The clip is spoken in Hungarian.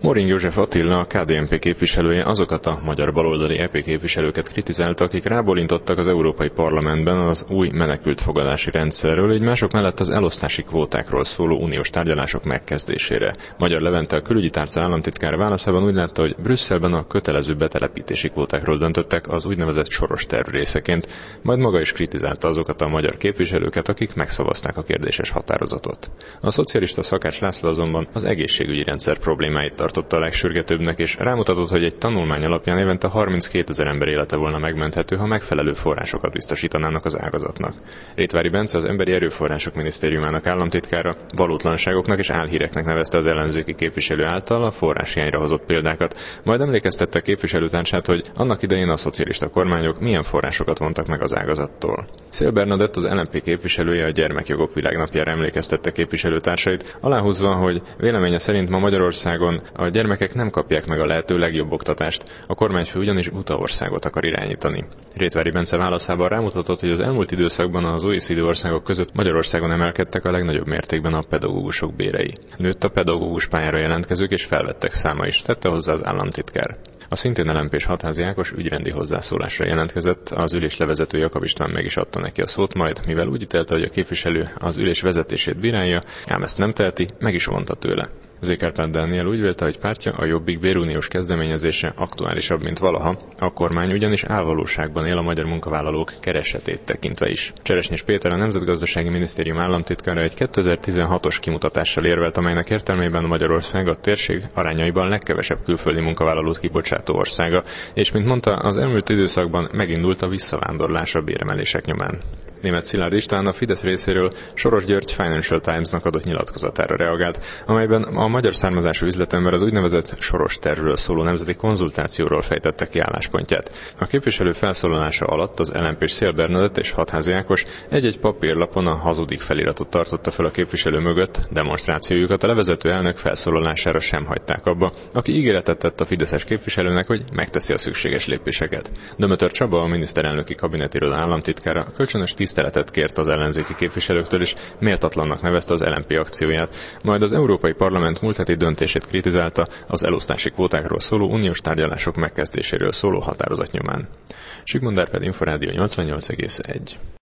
Moring József Attila, a KDNP képviselője azokat a magyar baloldali EP képviselőket kritizálta, akik rábólintottak az Európai Parlamentben az új menekültfogadási rendszerről, így mások mellett az elosztási kvótákról szóló uniós tárgyalások megkezdésére. Magyar Levente, a külügyi tárca államtitkára válaszában úgy látta, hogy Brüsszelben a kötelező betelepítési kvótákról döntöttek az úgynevezett soros terv részeként, majd maga is kritizálta azokat a magyar képviselőket, akik megszavazták a kérdéses határozatot. A szocialista Szakács László azonban az egészségügyi rendszer problémáit tartotta a legsürgetőbbnek, és rámutatott, hogy egy tanulmány alapján évente 32 000 ember élete volna megmenthető, ha megfelelő forrásokat biztosítanának az ágazatnak. Rétvári Bence, az Emberi Erőforrások Minisztériumának államtitkára valótlanságoknak és álhíreknek nevezte az ellenzéki képviselő által a forráshiányra hozott példákat, majd emlékeztette a képviselőtársát, hogy annak idején a szocialista kormányok milyen forrásokat vontak meg az ágazattól. Széll Bernadett, az LMP képviselője, a Gyermekjogok Világnapjára emlékeztette képviselőtársait, aláhúzva, hogy véleménye szerint ma Magyarországon a gyermekek nem kapják meg a lehető legjobb oktatást, a kormányfő ugyanis buta országot akar irányítani. Rétvári Bence válaszában rámutatott, hogy az elmúlt időszakban az OECD országok között Magyarországon emelkedtek a legnagyobb mértékben a pedagógusok bérei. Nőtt a pedagógus pályára jelentkezők és felvettek száma is, tette hozzá az államtitkár. A szintén LMP-s Hatházi Ákos ügyrendi hozzászólásra jelentkezett, az ülés levezető Jakab István meg is adta neki a szót, majd mivel úgy ítélte, hogy a képviselő az ülés vezetését bírálja, ám ezt nem teheti, meg is vonta tőle. Zékárpád Dániel úgy vélte, hogy pártja, a Jobbik béruniós kezdeményezése aktuálisabb, mint valaha, a kormány ugyanis álvalóságban él a magyar munkavállalók keresetét tekintve is. Cseresnyés Péter, a Nemzetgazdasági Minisztérium államtitkára egy 2016-os kimutatással érvelt, amelynek értelmében Magyarország a térség arányaiban legkevesebb külföldi munkavállalót kibocsátó országa, és mint mondta, az elmúlt időszakban megindult a visszavándorlás a béremelések nyomán. Németh Szilárd István, a Fidesz részéről Soros György Financial Times-nak adott nyilatkozatára reagált, amelyben a magyar származású üzletember az úgynevezett soros tervről szóló nemzeti konzultációról fejtette ki álláspontját. A képviselő felszólalása alatt az LMP-s Széll Bernadett és Hatházi Ákos egy-egy papírlapon a hazudik feliratot tartotta fel a képviselő mögött, demonstrációjukat a levezető elnök felszólalására sem hagyták abba, aki ígéretet tett a fideszes képviselőnek, hogy megteszi a szükséges lépéseket. Dömötör Csaba, a miniszterelnöki kabinetiroda államtitkára kölcsönös tiszteletet kért az ellenzéki képviselőktől, és méltatlannak nevezte az LMP akcióját, majd az Európai Parlament múlt heti döntését kritizálta az elosztási kvótákról szóló uniós tárgyalások megkezdéséről szóló határozat nyomán. Sigmund Árpád, Inforádió 88,1.